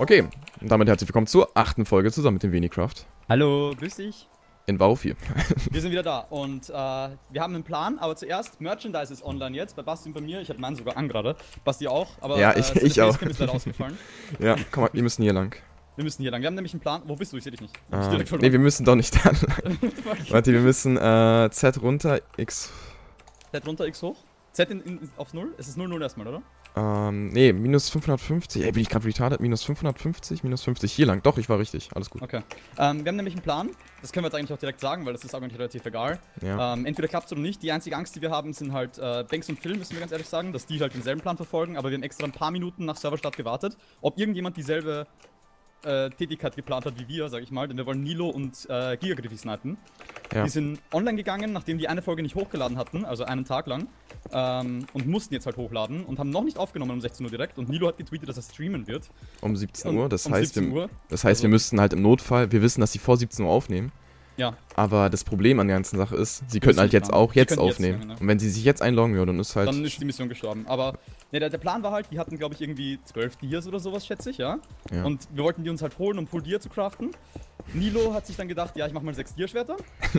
Okay, und damit herzlich willkommen zur 8. Folge zusammen mit dem Venicraft. Hallo, grüß dich. In WoW 4. Wir sind wieder da und wir haben einen Plan, aber zuerst, Merchandise ist online jetzt, bei Basti und bei mir. Ich habe meinen sogar an gerade. Basti auch, aber Ja, ich auch. ist leider ausgefallen. Ja, komm mal, wir müssen hier lang. Wir müssen hier lang. Wir haben nämlich einen Plan. Wo bist du? Ich sehe dich nicht. Ne, wir müssen doch nicht da lang. Warte, wir müssen Z runter, X... Z runter, X hoch. Z aufs 0? Es ist 0, 0 erstmal, oder? Ne, minus 550. Ey, bin ich gerade retarded? Minus 550, minus 50. Hier lang. Doch, ich war richtig. Alles gut. Okay. Wir haben nämlich einen Plan. Das können wir jetzt eigentlich auch direkt sagen, weil das ist eigentlich relativ egal. Ja. Entweder klappt es oder nicht. Die einzige Angst, die wir haben, sind halt Banks und Phil, müssen wir ganz ehrlich sagen, dass die halt denselben Plan verfolgen. Aber wir haben extra ein paar Minuten nach Serverstart gewartet, ob irgendjemand dieselbe Tätigkeit geplant hat wie wir, sag ich mal, denn wir wollen Nilo und Gigagriffy snipen. Ja. Die sind online gegangen, nachdem die eine Folge nicht hochgeladen hatten, also einen Tag lang, und mussten jetzt halt hochladen und haben noch nicht aufgenommen um 16 Uhr direkt. Und Nilo hat getweetet, dass er streamen wird. Um 17 Uhr, das um heißt, 17 Uhr. wir müssten halt im Notfall, wir wissen, dass sie vor 17 Uhr aufnehmen. Ja. Aber das Problem an der ganzen Sache ist, sie könnten halt jetzt auch jetzt aufnehmen. Jetzt, und wenn sie sich jetzt einloggen würden, dann ist halt... Dann ist die Mission gestorben. Aber ne, der Plan war halt, die hatten, glaube ich, irgendwie 12 Dias oder sowas, schätze ich, ja? Und wir wollten die uns halt holen, um Full Dia zu craften. Nilo hat sich dann gedacht, ja, ich mach mal 6 Dia-Schwerter.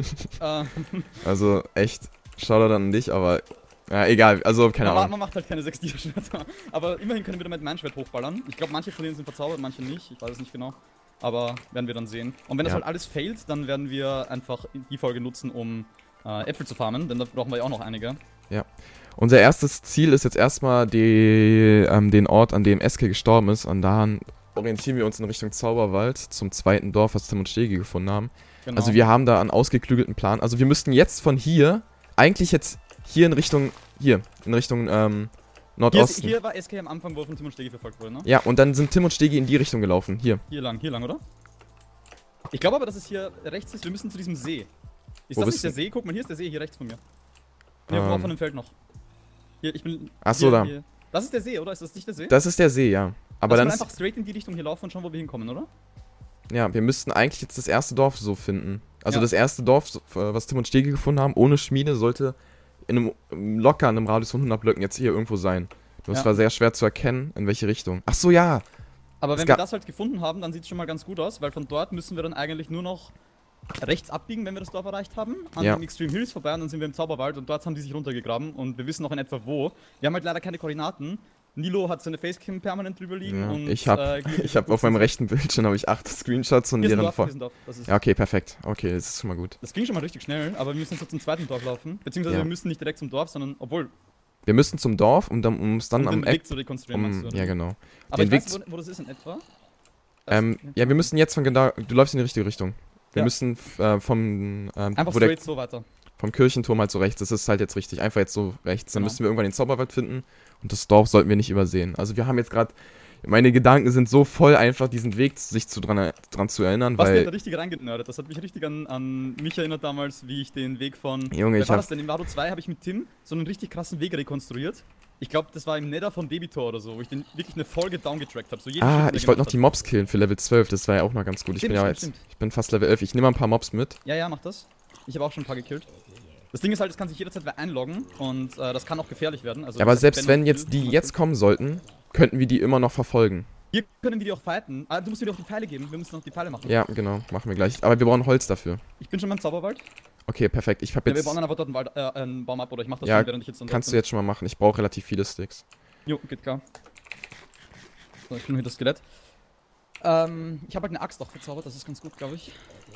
Also echt, Shoutout an dich, aber... Ja, egal, also keine Ahnung. Man macht halt keine 6 Dia-Schwerter. Aber immerhin können wir damit mein Schwert hochballern. Ich glaube, manche von denen sind verzaubert, manche nicht. Ich weiß es nicht genau. Aber werden wir dann sehen. Und wenn das halt alles failt, dann werden wir einfach die Folge nutzen, um Äpfel zu farmen, denn da brauchen wir ja auch noch einige. Ja. Unser erstes Ziel ist jetzt erstmal den Ort, an dem Eske gestorben ist. Und daran orientieren wir uns in Richtung Zauberwald zum zweiten Dorf, was Tim und Stegi gefunden haben. Genau. Also wir haben da einen ausgeklügelten Plan. Also wir müssten jetzt von hier, eigentlich jetzt hier in Richtung Nordosten. Hier war SK am Anfang, wo von Tim und Stegi verfolgt wurde, ne? Ja, und dann sind Tim und Stegi in die Richtung gelaufen. Hier. Hier lang, oder? Ich glaube aber, dass es hier rechts ist. Wir müssen zu diesem See. Ist das nicht der See? Guck mal, hier ist der See, hier rechts von mir. Ne, von dem Feld noch. Hier, ich bin... Ach so, da. Hier. Das ist der See, oder? Ist das nicht der See? Das ist der See, ja. Aber dann einfach straight in die Richtung hier laufen und schauen, wo wir hinkommen, oder? Ja, wir müssten eigentlich jetzt das erste Dorf so finden. Also das erste Dorf, was Tim und Stegi gefunden haben, ohne Schmiede, sollte locker in einem Radius von 100 Blöcken jetzt hier irgendwo sein. Das war sehr schwer zu erkennen, in welche Richtung. Ach so, ja. Aber wenn wir das halt gefunden haben, dann sieht es schon mal ganz gut aus, weil von dort müssen wir dann eigentlich nur noch rechts abbiegen, wenn wir das Dorf erreicht haben, an den Extreme Hills vorbei und dann sind wir im Zauberwald und dort haben die sich runtergegraben und wir wissen noch in etwa wo. Wir haben halt leider keine Koordinaten. Nilo hat seine Facecam permanent drüber liegen. Ja, und ich hab auf meinem rechten Bildschirm 8 Screenshots und deren vor. Ja, okay, perfekt. Okay, das ist schon mal gut. Das ging schon mal richtig schnell, aber wir müssen jetzt zum zweiten Dorf laufen. Beziehungsweise wir müssen nicht direkt zum Dorf, sondern obwohl. Wir müssen zum Dorf, um es dann am Weg zu rekonstruieren, meinst du, oder? Ja, genau. Aber ich weiß, wo das ist in etwa. Ja, wir müssen jetzt von genau. Du läufst in die richtige Richtung. Wir müssen vom. Einfach straight so weiter. Vom Kirchenturm halt so rechts. Das ist halt jetzt richtig. Einfach jetzt so rechts. Dann müssen wir irgendwann den Zauberwald finden. Und das Dorf sollten wir nicht übersehen. Also wir haben jetzt gerade. Meine Gedanken sind so voll einfach, diesen Weg sich dran zu erinnern, Was weil... der da richtig reingenördet. Das hat mich richtig an mich erinnert damals, wie ich den Weg von... Junge, Wer war das denn? In Vado 2 habe ich mit Tim so einen richtig krassen Weg rekonstruiert. Ich glaube, das war im Nether von Debitor oder so, wo ich den wirklich eine Folge downgetrackt habe. So ich wollte noch die Mobs killen für Level 12, das war ja auch mal ganz gut. Ich bin fast Level 11, ich nehme mal ein paar Mobs mit. Ja, mach das. Ich habe auch schon ein paar gekillt. Das Ding ist halt, es kann sich jederzeit wer einloggen und das kann auch gefährlich werden. Also, ja, aber selbst wenn jetzt die jetzt kommen sollten, könnten wir die immer noch verfolgen. Hier können wir die auch fighten. Du musst mir doch die Pfeile geben, wir müssen noch die Pfeile machen. Ja, genau, machen wir gleich. Aber wir brauchen Holz dafür. Ich bin schon beim Zauberwald. Okay, perfekt. Ich hab jetzt... Ja, wir bauen dann einfach dort einen Baum ab, oder ich mach das schon, während ich jetzt dann kannst du jetzt schon mal machen. Ich brauche relativ viele Sticks. Jo, geht klar. So, ich bin hier das Skelett. Ich habe halt eine Axt auch verzaubert, das ist ganz gut, glaube ich.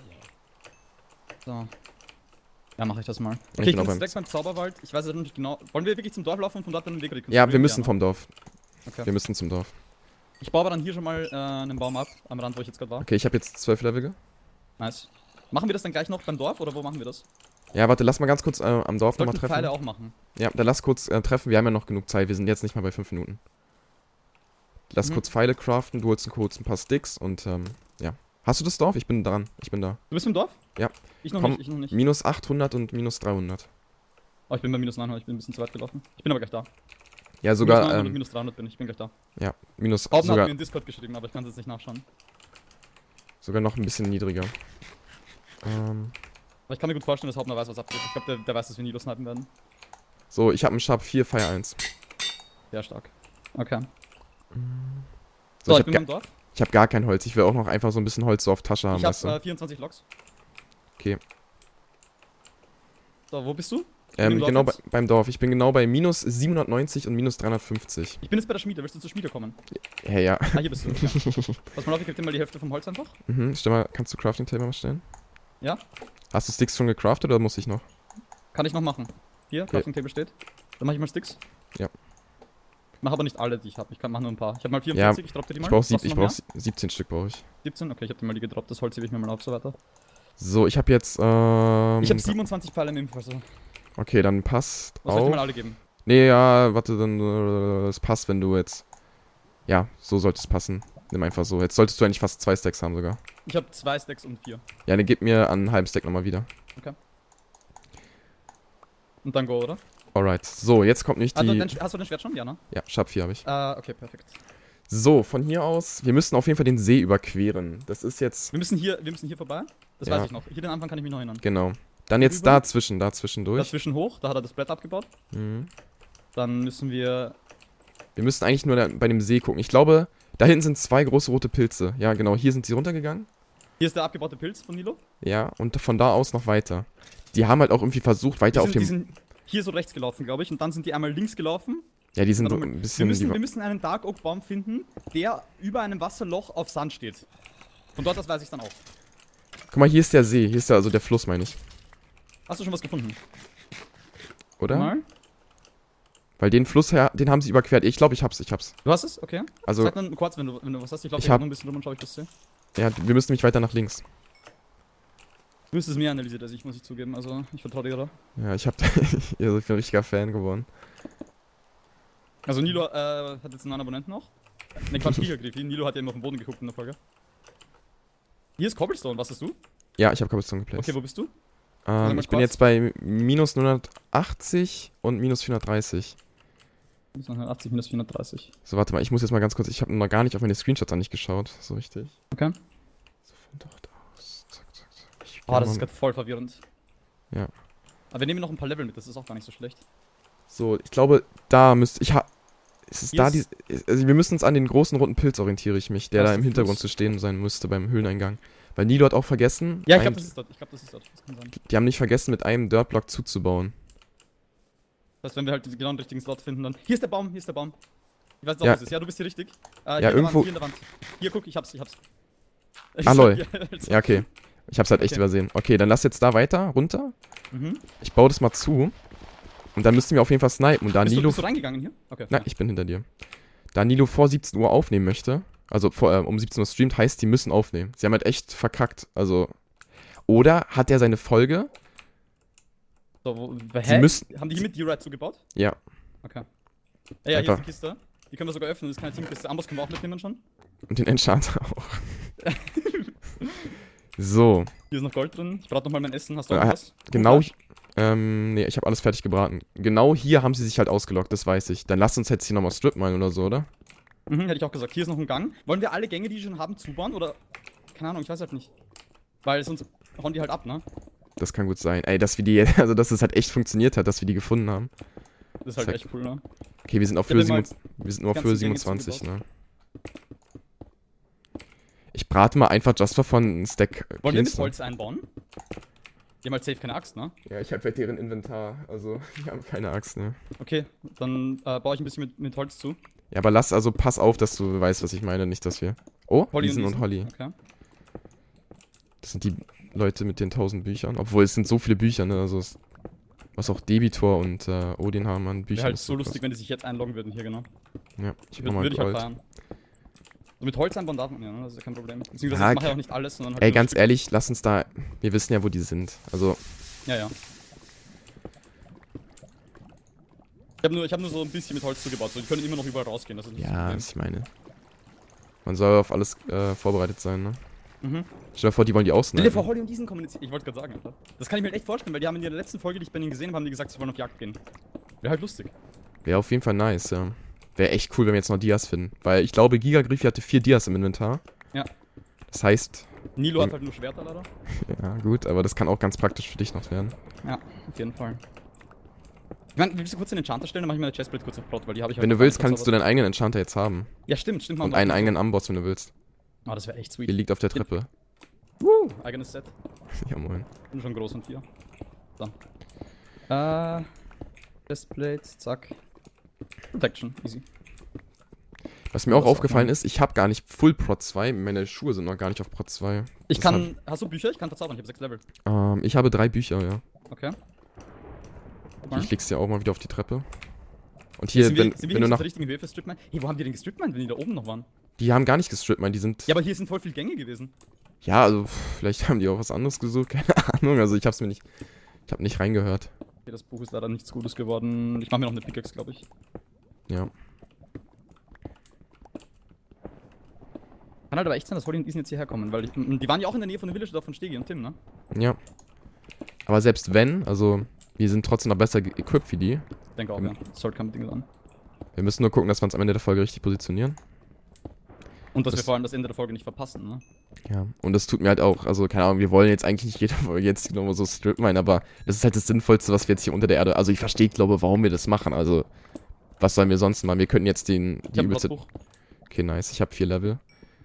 So. Ja, mache ich das mal. Okay, ich bin jetzt direkt beim Zauberwald. Ich weiß jetzt noch nicht genau. Wollen wir wirklich zum Dorf laufen und von dort dann den Weg rekonstruieren? Ja, wir müssen vom Dorf. Okay. Wir müssen zum Dorf. Ich baue aber dann hier schon mal einen Baum ab, am Rand, wo ich jetzt gerade war. Okay, ich habe jetzt 12 Level. Nice. Machen wir das dann gleich noch beim Dorf oder wo machen wir das? Ja, warte, lass mal ganz kurz am Dorf nochmal treffen. Pfeile auch machen. Ja, dann lass kurz treffen. Wir haben ja noch genug Zeit. Wir sind jetzt nicht mal bei 5 Minuten. Lass kurz Pfeile craften. Du holst kurz ein paar Sticks und ja. Hast du das Dorf? Ich bin dran. Ich bin da. Du bist im Dorf? Ja. Ich noch nicht. Minus 800 und minus 300. Oh, ich bin bei minus 900. Ich bin ein bisschen zu weit gelaufen. Ich bin aber gleich da. Ja, sogar. Minus 900 und minus 300 bin ich. Ich bin gleich da. Ja, minus. Hauptmann hat mir in Discord geschrieben, aber ich kann es jetzt nicht nachschauen. Sogar noch ein bisschen niedriger. Aber ich kann mir gut vorstellen, dass Hauptmann weiß, was abgeht. Ich glaube, der weiß, dass wir Nilo snipen werden. So, ich habe einen Sharp 4, Fire 1. Sehr stark. Okay. So, ich bin im Dorf. Ich habe gar kein Holz. Ich will auch noch einfach so ein bisschen Holz so auf Tasche haben. Ich habe 24 Loks. Okay. So, wo bist du? Genau beim Dorf. Ich bin genau bei minus 790 und minus 350. Ich bin jetzt bei der Schmiede. Willst du zur Schmiede kommen? Ja. Ah, hier bist du. Okay. Pass mal auf, ich geb dir mal die Hälfte vom Holz einfach. Stell mal, kannst du Crafting Table mal stellen? Ja. Hast du Sticks schon gecraftet oder muss ich noch? Kann ich noch machen. Hier, Crafting Table steht. Dann mache ich mal Sticks. Ja. Ich mache aber nicht alle, die ich habe. Ich kann machen nur ein paar. Ich habe mal 44, ich droppe dir die mal. Ich brauch 17 Stück brauche ich. 17? Okay, ich habe dir mal die gedroppt. Das Holz hebe ich mir mal auf, so weiter. So, ich habe jetzt, Ich habe 27 Pfeile im Info, also. Okay, dann passt Was soll ich dir mal alle geben? Nee, ja, warte, dann, es passt, wenn du jetzt, ja, so sollte es passen. Nimm einfach so. Jetzt solltest du eigentlich fast 2 Stacks haben sogar. Ich habe 2 Stacks und 4. Ja, dann gib mir einen halben Stack nochmal wieder. Okay. Und dann go, oder? Alright, so, jetzt kommt nicht die... Hast du dein Schwert schon? Ja, ne? Ja, Sharp 4 habe ich. Okay, perfekt. So, von hier aus, wir müssen auf jeden Fall den See überqueren. Das ist jetzt... Wir müssen hier vorbei. Das weiß ich noch. Hier den Anfang kann ich mich noch erinnern. Genau. Dann jetzt dazwischen durch. Dazwischen hoch, da hat er das Brett abgebaut. Dann müssen wir... Wir müssen eigentlich nur bei dem See gucken. Ich glaube, da hinten sind 2 große rote Pilze. Ja, genau, hier sind sie runtergegangen. Hier ist der abgebaute Pilz von Nilo. Ja, und von da aus noch weiter. Die haben halt auch irgendwie versucht, weiter auf dem... Die sind hier so rechts gelaufen, glaube ich, und dann sind die einmal links gelaufen. Ja, die sind so ein bisschen... Wir müssen einen Dark Oak Baum finden, der über einem Wasserloch auf Sand steht. Von dort aus weiß ich dann auch. Guck mal, hier ist der See. Hier ist also der Fluss, meine ich. Hast du schon was gefunden? Oder? Mal. Weil den Fluss, den haben sie überquert. Ich glaube, ich hab's. Du hast es? Okay. Also, sag dann kurz, wenn du was hast. Ich glaube, ich hab noch ein bisschen rum und schau, ich das sehe. Ja, wir müssen nämlich weiter nach links. Du hast es mehr analysiert als ich, muss ich zugeben. Also, ich vertraue dir da. Ja, ich bin ein richtiger Fan geworden. Also, Nilo hat jetzt einen neuen Abonnenten noch. Ne, Quatsch, Giga-Griffi. Nilo hat ja immer auf den Boden geguckt in der Folge. Hier ist Cobblestone, was hast du? Ja, ich habe Cobblestone geplaced. Okay, wo bist du? Ich bin jetzt bei minus 980 und minus 430. Minus 980, minus 430. So, warte mal, ich muss jetzt mal ganz kurz, ich habe noch gar nicht auf meine Screenshots an nicht geschaut, so richtig. Okay. So, von dort aus, zack. Das ist gerade voll verwirrend. Ja. Aber wir nehmen noch ein paar Level mit, das ist auch gar nicht so schlecht. So, ich glaube, da müsste also wir müssen uns an den großen roten Pilz orientiere ich mich, der da im Hintergrund zu stehen sein müsste beim Höhleneingang. Weil Nilo hat auch vergessen... Ja, ich glaube, das ist dort. Das kann sein. Die haben nicht vergessen, mit einem Dirtblock zuzubauen. Das heißt, wenn wir halt genau den richtigen Slot finden, dann... Hier ist der Baum. Ich weiß nicht, ob es ist. Ja, du bist hier richtig. Ja, irgendwo... Hier in der Wand. Hier, guck, ich hab's. Ah, lol. Ja, okay. Ich hab's halt echt übersehen. Okay, dann lass jetzt da weiter, runter. Ich baue das mal zu. Und dann müssen wir auf jeden Fall snipen. Und da Nilo... Bist du reingegangen hier? Okay. Nein, ich bin hinter dir. Da Nilo vor 17 Uhr aufnehmen möchte, also um 17 Uhr streamt, heißt, die müssen aufnehmen. Sie haben halt echt verkackt, also... Oder hat er seine Folge... So, haben die hier mit D-Ride zugebaut? Ja. Okay. Ja, hier ist die Kiste. Die können wir sogar öffnen, das ist keine Teamkiste. Amboss können wir auch mitnehmen schon. Und den Enchanter auch. So. Hier ist noch Gold drin. Ich brate nochmal mein Essen. Hast du auch was? Genau. Nee, ich habe alles fertig gebraten. Genau hier haben sie sich halt ausgelockt, das weiß ich. Dann lass uns jetzt hier nochmal Strip malen oder so, oder? Hätte ich auch gesagt. Hier ist noch ein Gang. Wollen wir alle Gänge, die wir schon haben, zubauen? Oder? Keine Ahnung, ich weiß halt nicht. Weil sonst hauen die halt ab, ne? Das kann gut sein. Ey, dass es halt echt funktioniert hat, dass wir die gefunden haben. Das ist halt echt cool, ne? Okay, wir sind auf Höhe 27, ne? Ich brate mal einfach just for fun einen Stack. Wollen wir mit Holz einbauen? Die haben halt safe keine Axt, ne? Ja, ich habe halt deren Inventar, also die haben keine Axt, ne? Okay, dann baue ich ein bisschen mit Holz zu. Ja, aber pass auf, dass du weißt, was ich meine, nicht, dass wir... Oh, Wiesen und Holly. Okay. Das sind die Leute mit den 1000 Büchern. Obwohl, es sind so viele Bücher, ne? Also, was auch Debitor und Odin haben an Büchern. Wäre halt so lustig, wenn die sich jetzt einloggen würden hier, genau. Ja, ich würde ich halt feiern. So mit Holz einbauen darf man ja, ne? Das ist ja kein Problem. Beziehungsweise ich mache ja auch nicht alles, sondern halt... Ey, ganz ehrlich, lass uns da... Wir wissen ja, wo die sind. Also... Ja. Ich hab nur so ein bisschen mit Holz zugebaut, so die können immer noch überall rausgehen, das ist nicht ja, was ich meine. Man soll auf alles vorbereitet sein, ne? Stell dir vor, die wollen die ausnehmen. Stell dir vor, Holly und diesen kommunizieren. Ich wollte gerade sagen, Alter. Das kann ich mir halt echt vorstellen, weil die haben in der letzten Folge, die ich bei ihnen gesehen habe, haben die gesagt, sie wollen auf Jagd gehen. Wäre halt lustig. Wäre auf jeden Fall nice, ja. Wäre echt cool, wenn wir jetzt noch Dias finden. Weil ich glaube, Giga-Griffi hatte 4 Dias im Inventar. Ja. Das heißt... Nilo hat halt nur Schwerter, leider. Ja, gut, aber das kann auch ganz praktisch für dich noch werden. Ja, auf jeden Fall. Ich meine, willst du kurz den Enchanter stellen? Dann mach ich meine Chestplate kurz auf Plot, weil die habe ich halt... Wenn du willst, kannst du deinen eigenen Enchanter jetzt haben. Ja, stimmt. Und einen eigenen Amboss, wenn du willst. Oh, das wäre echt sweet. Hier liegt auf der Treppe. Eigenes Set. Ja, moin. Bin schon groß und 4. So. Chestplate, zack. Protection, easy. Was mir auch aufgefallen ist, ich habe gar nicht Full Prot 2. Meine Schuhe sind noch gar nicht auf Prot 2. Ich kann. Hast du Bücher? Ich kann verzaubern, ich habe 6 Level. Ich habe 3 Bücher, ja. Okay. Ich leg's dir auch mal wieder auf die Treppe. Und hier, sind wir wenn du nach. der richtigen Höhe für Stripmine? Hey, wo haben die denn gestripmined, wenn die da oben noch waren? Die haben gar nicht gestrippt, die sind. Ja, aber hier sind voll viele Gänge gewesen. Ja, also, vielleicht haben die auch was anderes gesucht, keine Ahnung. Also, ich habe nicht reingehört. Okay, das Buch ist leider nichts Gutes geworden. Ich mache mir noch eine Pickaxe, glaube ich. Ja. Kann halt aber echt sein, dass Holly und Isen jetzt hierher kommen, weil die waren ja auch in der Nähe von dem Village von Stegi und Tim, ne? Ja. Aber selbst wenn, also, wir sind trotzdem noch besser equipped wie die. Ich denke auch, ja. Sword kam mit Dinge an. Wir müssen nur gucken, dass wir uns am Ende der Folge richtig positionieren. Und dass wir vor allem das Ende der Folge nicht verpassen, ne? Ja, und das tut mir halt auch, also keine Ahnung, wir wollen jetzt eigentlich nicht jede Folge jetzt nochmal so Stripmine, aber das ist halt das Sinnvollste, was wir jetzt hier unter der Erde, also ich verstehe, glaube, warum wir das machen, also was sollen wir sonst machen? Wir könnten jetzt die übelste... Okay, nice, ich habe 4 Level.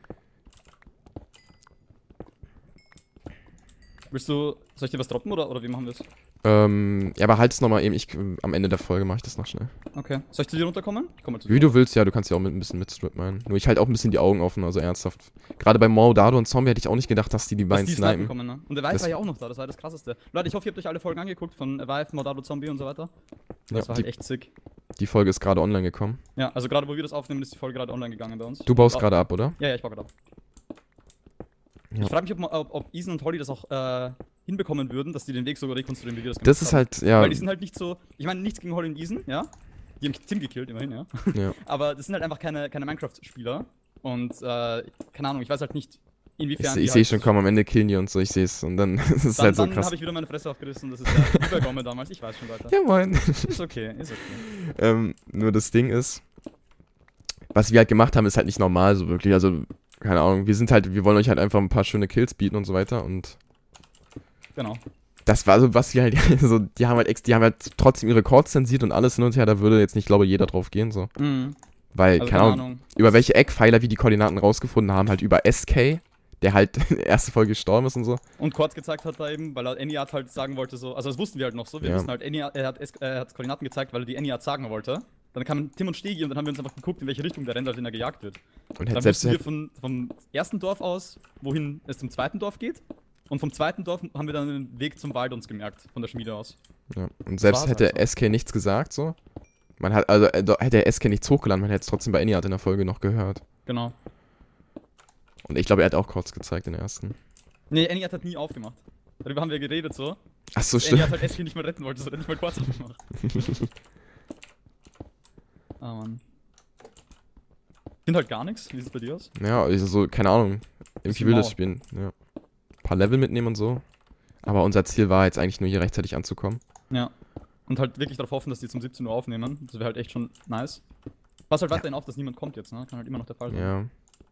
Soll ich dir was droppen oder wie machen wir es? Ja, aber halt es nochmal eben, am Ende der Folge mache ich das noch schnell. Okay. Soll ich zu dir runterkommen? Ich komme mal zu dir. Wie du willst, ja, du kannst ja auch ein bisschen mit Stripmine. Nur ich halt auch ein bisschen die Augen offen, also ernsthaft. Gerade bei Mordado und Zombie hätte ich auch nicht gedacht, dass die beiden snipen. Kommen, ne? Und Avive war ja auch noch da, das war das Krasseste. Leute, ich hoffe, ihr habt euch alle Folgen angeguckt von Avive, Mordado, Zombie und so weiter. Das war halt echt sick. Die Folge ist gerade online gekommen. Ja, also gerade wo wir das aufnehmen, ist die Folge gerade online gegangen bei uns. Du baust gerade ab, oder? Ja, ich baue gerade ab. Ja. Ich frage mich, ob Isen und Holly das auch hinbekommen würden, dass die den Weg sogar rekonstruieren, wie wir das gemacht haben. Das ist halt, ja. Weil die sind halt nicht so, ich meine, nichts gegen Holly und Isen, ja. Die haben Tim gekillt, immerhin, ja. Ja. Aber das sind halt einfach keine Minecraft-Spieler. Und, keine Ahnung, ich weiß halt nicht, inwiefern. Ich sehe schon, komm, am Ende killen die und so, ich sehe es. Und dann ist es halt so krass. Dann habe ich wieder meine Fresse aufgerissen, das ist ja Übergomme damals, ich weiß schon weiter. Ja, moin. Ist okay, ist okay. Nur das Ding ist, was wir halt gemacht haben, ist halt nicht normal so wirklich, also, keine Ahnung, wir wollen euch halt einfach ein paar schöne Kills bieten und so weiter und genau. Das war so, was sie halt, so, die haben halt trotzdem ihre Chords zensiert und alles hin und her, da würde jetzt nicht, glaube ich, jeder drauf gehen, so. Mhm. Weil, also, keine Ahnung, über welche Eckpfeiler wir die Koordinaten rausgefunden haben, halt über SK, der halt erste Folge gestorben ist und so. Und Chords gezeigt hat da eben, weil er Eniard halt sagen wollte, so, also das wussten wir halt noch so, wir wussten halt, Eniard, er hat Koordinaten gezeigt, weil er die Eniard sagen wollte. Dann kamen Tim und Stegi und dann haben wir uns einfach geguckt, in welche Richtung der rennt, halt, den er gejagt wird. Und dann wussten wir vom ersten Dorf aus, wohin es zum zweiten Dorf geht. Und vom zweiten Dorf haben wir dann den Weg zum Wald uns gemerkt, von der Schmiede aus. Ja, und selbst hätte halt so. SK nichts gesagt, so. Hätte SK nichts hochgeladen, man hätte es trotzdem bei Eniard in der Folge noch gehört. Genau. Und ich glaube, er hat auch kurz gezeigt, den ersten. Nee, Eniard hat nie aufgemacht. Darüber haben wir geredet, so. Ach so, stimmt. Eniard halt SK nicht mal retten wollte, so hat er nicht mal kurz aufgemacht. Ah, Mann. Sind halt gar nichts, wie sieht es bei dir aus? Ja, also so, keine Ahnung. Irgendwie will das spielen, ja. Ein paar Level mitnehmen und so. Aber unser Ziel war jetzt eigentlich nur hier rechtzeitig anzukommen. Ja. Und halt wirklich darauf hoffen, dass die zum 17 Uhr aufnehmen. Das wäre halt echt schon nice. Pass halt weiterhin auf, dass niemand kommt jetzt, ne? Kann halt immer noch der Fall sein. Ja.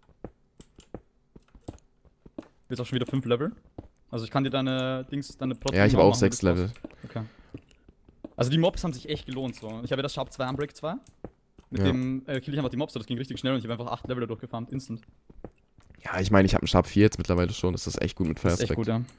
Jetzt auch schon wieder 5 Level. Also ich kann dir deine Prot. Ja, ich habe auch 6 Level. Okay. Also die Mobs haben sich echt gelohnt, so. Ich habe ja das Sharp 2 Unbreak 2. Mit dem kill ich einfach die Mobs, so. Das ging richtig schnell und ich habe einfach 8 Level da durchgefarmt, instant. Ja, ich meine, ich habe einen Sharp 4 jetzt mittlerweile schon, das ist echt gut mit Fire Aspect. Das ist echt gut, ja.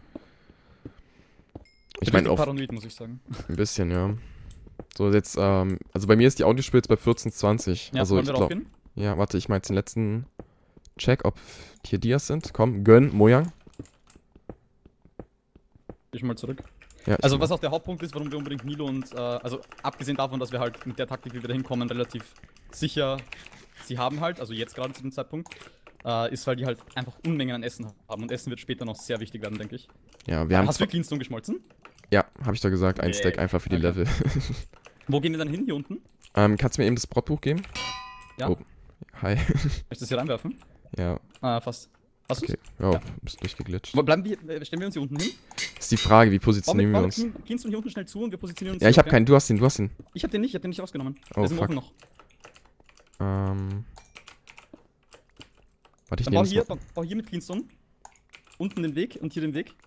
Ich meine auch paranoid, muss ich sagen. Ein bisschen, ja. So, jetzt, also bei mir ist die Audiospur jetzt bei 14:20. Ja, also wollen wir drauf hin? Ja, warte, ich mache jetzt den letzten Check, ob hier Dias sind. Komm, gönn, Mojang. Geh schon mal zurück. Ja, also was auch der Hauptpunkt ist, warum wir unbedingt Nilo und, also abgesehen davon, dass wir halt mit der Taktik, wie wir da hinkommen, relativ sicher sie haben halt, also jetzt gerade zu dem Zeitpunkt, ist, weil die halt einfach Unmengen an Essen haben und Essen wird später noch sehr wichtig werden, denke ich. Ja, wir haben... Hast du Cleanstone geschmolzen? Ja, habe ich doch gesagt, ein Stack einfach für die Level. Wo gehen wir dann hin, hier unten? Kannst du mir eben das Brotbuch geben? Ja. Oh. Hi. Soll ich das hier reinwerfen? Ja. Fast. Hast okay. Ja, bist durchgeglitscht. Stellen wir uns hier unten hin? Das ist die Frage, wie positionieren wir uns? Cleanstone hier unten schnell zu und wir positionieren uns ja, ich habe keinen, du hast ihn. Ich hab den nicht rausgenommen. Oh, der ist im Ofen noch. Warte, ich nehme bau hier mit Cleanstone. Unten den Weg und hier den Weg.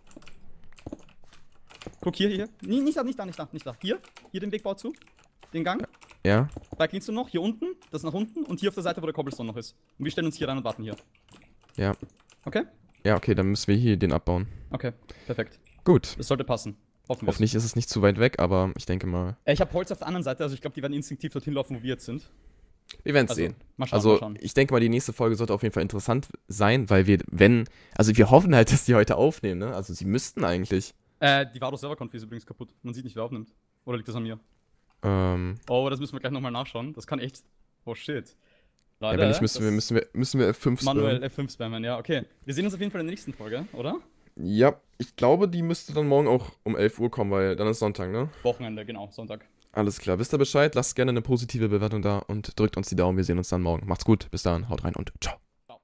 Guck hier. Nicht da. Hier den Weg bau zu. Den Gang. Ja. Da Cleanstone noch, hier unten, das nach unten und hier auf der Seite, wo der Cobblestone noch ist. Und wir stellen uns hier rein und warten hier. Ja. Okay? Ja, okay, dann müssen wir hier den abbauen. Okay, perfekt. Gut. Das sollte passen. Hoffentlich ist es nicht zu weit weg, aber ich denke mal. Ich habe Holz auf der anderen Seite, also ich glaube, die werden instinktiv dorthin laufen, wo wir jetzt sind. Wir werden es sehen. Mal schauen, also, ich denke mal, die nächste Folge sollte auf jeden Fall interessant sein, weil wir hoffen halt, dass die heute aufnehmen, ne? Also, sie müssten eigentlich. Die Vado-Server-Conf ist übrigens kaputt. Man sieht nicht, wer aufnimmt. Oder liegt das an mir? Oh, das müssen wir gleich nochmal nachschauen. Das kann echt. Oh, shit. Leute, ja, wenn nicht, müssen wir F5 spammen. Manuell F5 spammen, ja, okay. Wir sehen uns auf jeden Fall in der nächsten Folge, oder? Ja, ich glaube, die müsste dann morgen auch um 11 Uhr kommen, weil dann ist Sonntag, ne? Wochenende, genau, Sonntag. Alles klar, wisst ihr Bescheid? Lasst gerne eine positive Bewertung da und drückt uns die Daumen. Wir sehen uns dann morgen. Macht's gut, bis dann, haut rein und ciao.